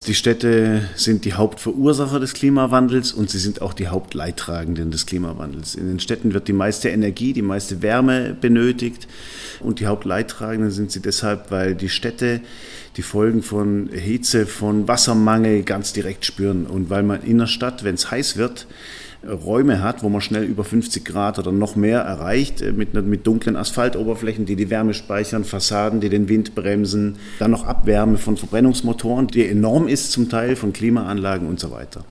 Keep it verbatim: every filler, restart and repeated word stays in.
Die Städte sind die Hauptverursacher des Klimawandels und sie sind auch die Hauptleidtragenden des Klimawandels. In den Städten wird die meiste Energie, die meiste Wärme benötigt und die Hauptleidtragenden sind sie deshalb, weil die Städte die Folgen von Hitze, von Wassermangel ganz direkt spüren und weil man in der Stadt, wenn es heiß wird, Räume hat, wo man schnell über fünfzig Grad oder noch mehr erreicht, mit, mit dunklen Asphaltoberflächen, die die Wärme speichern, Fassaden, die den Wind bremsen, dann noch Abwärme von Verbrennungsmotoren, die enorm ist zum Teil, von Klimaanlagen und so weiter.